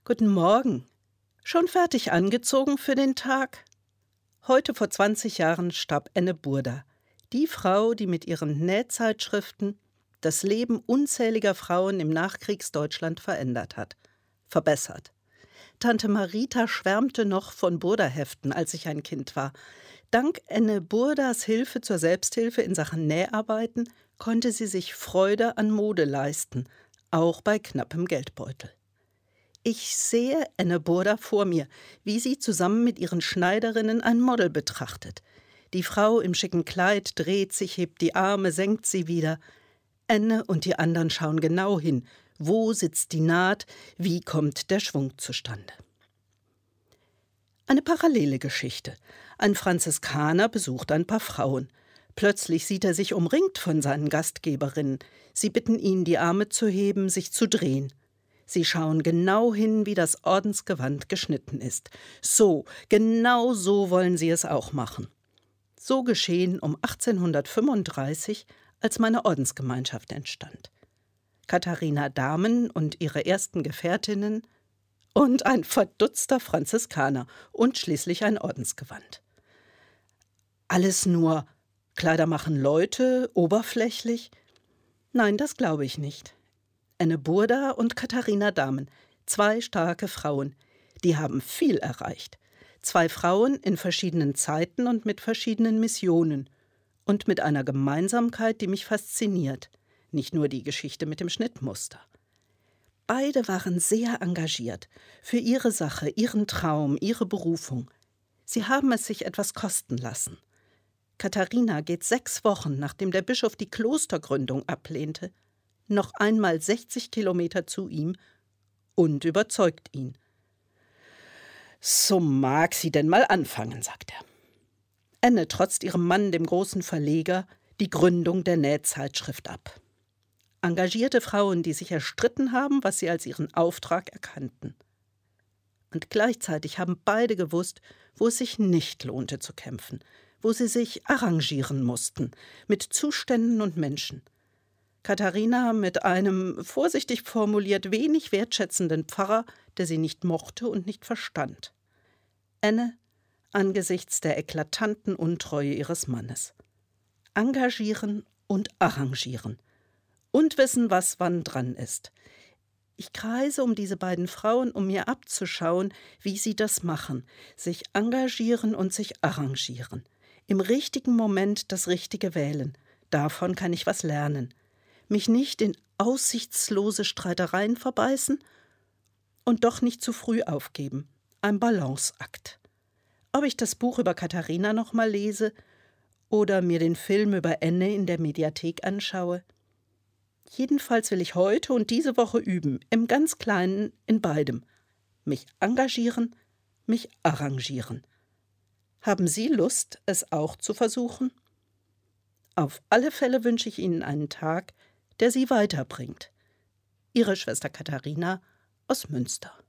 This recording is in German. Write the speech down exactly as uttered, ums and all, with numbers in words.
Guten Morgen. Schon fertig angezogen für den Tag? Heute vor zwanzig Jahren starb Enne Burda, die Frau, die mit ihren Nähzeitschriften das Leben unzähliger Frauen im Nachkriegsdeutschland verändert hat, verbessert. Tante Marita schwärmte noch von Burda-Heften, als ich ein Kind war. Dank Enne Burdas Hilfe zur Selbsthilfe in Sachen Näharbeiten konnte sie sich Freude an Mode leisten, auch bei knappem Geldbeutel. Ich sehe Enne Burda vor mir, wie sie zusammen mit ihren Schneiderinnen ein Model betrachtet. Die Frau im schicken Kleid dreht sich, hebt die Arme, senkt sie wieder. Enne und die anderen schauen genau hin. Wo sitzt die Naht? Wie kommt der Schwung zustande? Eine parallele Geschichte. Ein Franziskaner besucht ein paar Frauen. Plötzlich sieht er sich umringt von seinen Gastgeberinnen. Sie bitten ihn, die Arme zu heben, sich zu drehen. Sie schauen genau hin, wie das Ordensgewand geschnitten ist. So, genau so wollen sie es auch machen. So geschehen um achtzehnhundertfünfunddreißig, als meine Ordensgemeinschaft entstand. Katharina Dahmen und ihre ersten Gefährtinnen und ein verdutzter Franziskaner und schließlich ein Ordensgewand. Alles nur Kleider machen Leute, oberflächlich? Nein, das glaube ich nicht. Enne Burda und Katharina Dahmen, zwei starke Frauen, die haben viel erreicht. Zwei Frauen in verschiedenen Zeiten und mit verschiedenen Missionen und mit einer Gemeinsamkeit, die mich fasziniert. Nicht nur die Geschichte mit dem Schnittmuster. Beide waren sehr engagiert für ihre Sache, ihren Traum, ihre Berufung. Sie haben es sich etwas kosten lassen. Katharina geht sechs Wochen, nachdem der Bischof die Klostergründung ablehnte, noch einmal sechzig Kilometer zu ihm und überzeugt ihn. So mag sie denn mal anfangen, sagt er. Enne trotzt ihrem Mann, dem großen Verleger, die Gründung der Nähzeitschrift ab. Engagierte Frauen, die sich erstritten haben, was sie als ihren Auftrag erkannten. Und gleichzeitig haben beide gewusst, wo es sich nicht lohnte zu kämpfen, wo sie sich arrangieren mussten, mit Zuständen und Menschen. Katharina mit einem, vorsichtig formuliert, wenig wertschätzenden Pfarrer, der sie nicht mochte und nicht verstand. Enne angesichts der eklatanten Untreue ihres Mannes. Engagieren und arrangieren. Und wissen, was wann dran ist. Ich kreise um diese beiden Frauen, um mir abzuschauen, wie sie das machen. Sich engagieren und sich arrangieren. Im richtigen Moment das Richtige wählen. Davon kann ich was lernen. Mich nicht in aussichtslose Streitereien verbeißen und doch nicht zu früh aufgeben. Ein Balanceakt. Ob ich das Buch über Katharina noch mal lese oder mir den Film über Enne in der Mediathek anschaue. Jedenfalls will ich heute und diese Woche üben, im ganz Kleinen, in beidem. Mich engagieren, mich arrangieren. Haben Sie Lust, es auch zu versuchen? Auf alle Fälle wünsche ich Ihnen einen Tag, der Sie weiterbringt. Ihre Schwester Katharina aus Münster.